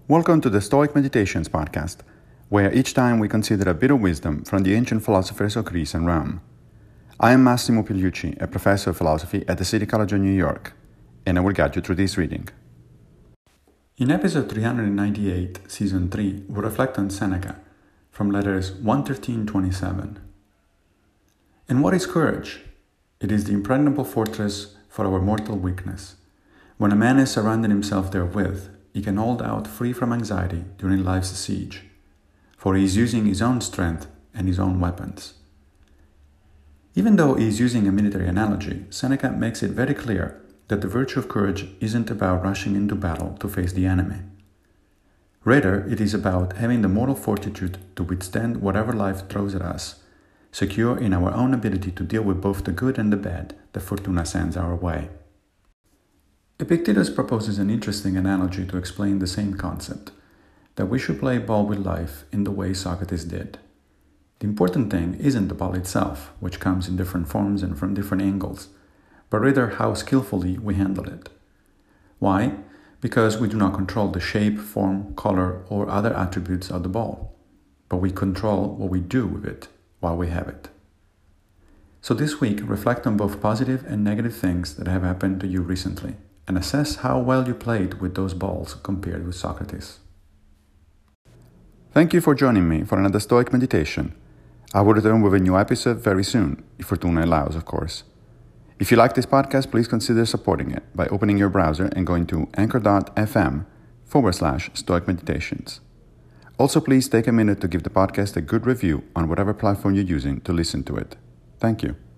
Welcome to the Stoic Meditations podcast, where each time we consider a bit of wisdom from the ancient philosophers of Greece and Rome. I am Massimo Pigliucci, a professor of philosophy at the City College of New York, and I will guide you through this reading. In episode 398, season 3, we reflect on Seneca, from letters 113-27. And what is courage? It is the impregnable fortress for our mortal weakness. When a man has surrounded himself therewith, he can hold out free from anxiety during life's siege, for he is using his own strength and his own weapons. Even though he is using a military analogy, Seneca makes it very clear that the virtue of courage isn't about rushing into battle to face the enemy. Rather, it is about having the moral fortitude to withstand whatever life throws at us, secure in our own ability to deal with both the good and the bad that Fortuna sends our way. Epictetus proposes an interesting analogy to explain the same concept, that we should play ball with life in the way Socrates did. The important thing isn't the ball itself, which comes in different forms and from different angles, but rather how skillfully we handle it. Why? Because we do not control the shape, form, color, or other attributes of the ball, but we control what we do with it while we have it. So this week, reflect on both positive and negative things that have happened to you recently, and assess how well you played with those balls compared with Socrates. Thank you for joining me for another Stoic meditation. I will return with a new episode very soon, if Fortuna allows, of course. If you like this podcast, please consider supporting it by opening your browser and going to anchor.fm/Stoic Meditations. Also, please take a minute to give the podcast a good review on whatever platform you're using to listen to it. Thank you.